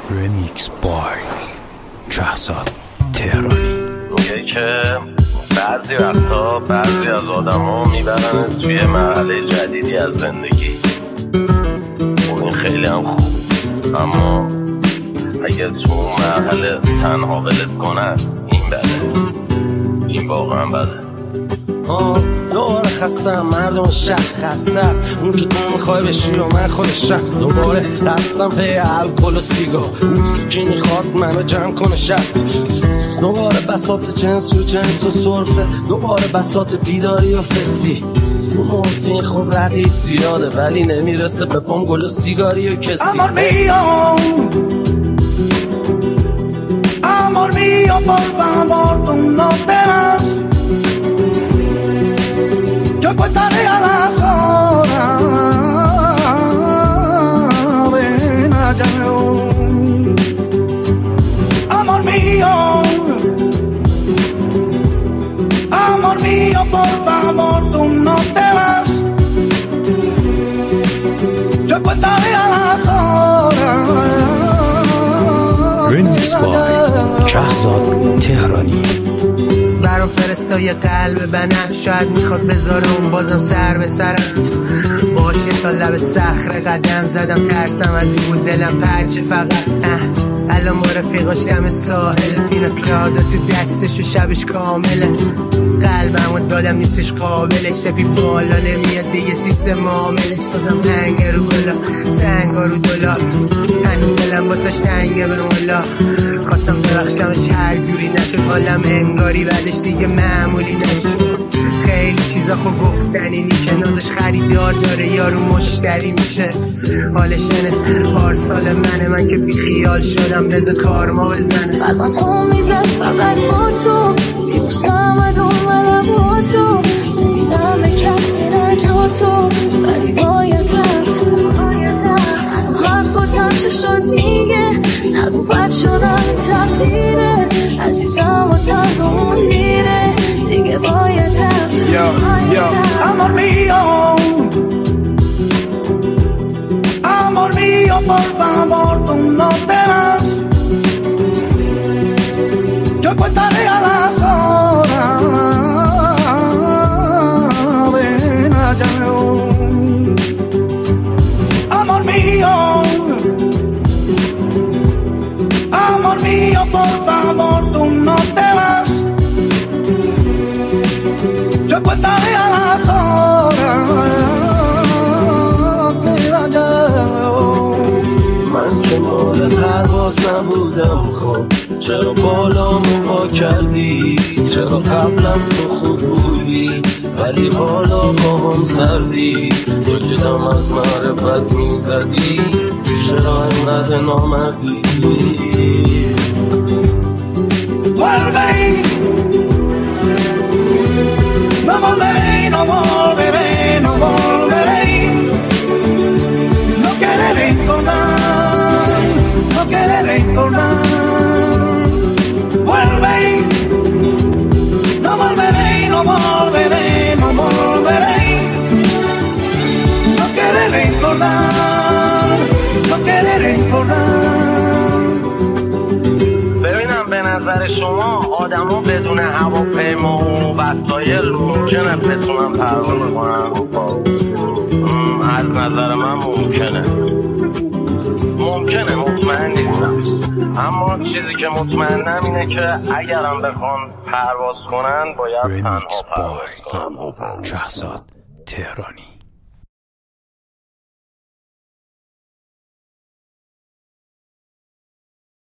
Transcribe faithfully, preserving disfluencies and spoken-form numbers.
رمیکس بای شهزاد تهرانی. میگه که بعضی وقتا بعضی از آدم ها میبرن توی مرحله جدیدی از زندگی. خب این خیلی هم خوب، اما اگر تو مرحله تنها ولت کنن این بده، این واقعا بده. آه دوباره خستم، مردم شهر خسته، اون که تو میخوای بشی و من خودش شهر. دوباره رفتم پی الکل و سیگار، کی میخواد منو جمع کنه شهر. دوباره بساط جنس و جنس و صرفه، دوباره بساط بیداری و فسی. تو مورفین خب رقیب زیاده ولی نمیرسه به پام گل و سیگاری و کسی. Amor mío, amor mío, por favor, tú no te vas. Yo contaré a las horas, ven allá. Amor mío, amor mío, por favor, tú no te vas. Yo contaré a las horas. رمیکس بای شهزاد تهرانی. برام فرستای قلب بنم، شاید میخواد بذاره اون بازم سر به سرم. باش یه سال لب صخره قدم زدم، ترسم از این بود دلم پرچه فقط. الان با رفیقاش دم ساحل، پینا کلادا تو دستش و شبش کامله. قلبمو دادم نیستش قابلش، سپی بالا نمیاد دیگه سیستم معاملش. بازم تنگ رو گلا، سنگا رو دلار، هنوز دلم واسش تنگه به مولا. خواستم ببخشمش هر جوری نشد، حالم انگاری بعدش دیگه معمولی نشد. خیلی چیزا خود گفتنی که نازش خریدار داره یارو مشتری میشه. حالش اینه پارسال منه، من که بی خیال شدم رز کارما بزنه. قلبم خون میزد فقط با تو، بیبوسم ادوم علم با تو. نمیدم به کسی نجاتو ولی باید رفت. هنو حرفاتم چه شد میگه، نگو بد شدم تقدیره. عزیزم و سرگمون دیره دیگه باید رفت. Amor mío, amor mío, por favor, tú no te vas. Yo contaré a las horas, ven allá. Amor mío, amor mío, por favor, tú no te vas. Yo contaré a las horas que allá. من که مال پرواز نبودم، خب چرا بالامو با کردی؟ چرا قبلم تو خوب بودی ولی حالا با هم سردی؟ تو که دم از معرفت میزدی، چرا انقدر نامردی؟ Vuelve, no volveré, no volveré, no volveré. No querré recordar, no querré recordar. Vuelve, no volveré, no volveré, no volveré. No querré recordar, no querré recordar. ببینم به نظر شما آدم ها بدون هواپیما و وسایل ممکنه بتونن پرواز کنن؟ از نظر من ممکنه ممکنه مطمئن نیستم، اما چیزی که مطمئنم اینه که اگرم بخوان پرواز کنن باید تنها رمیکس پرواز کنن. بای شهزاد تهرانی.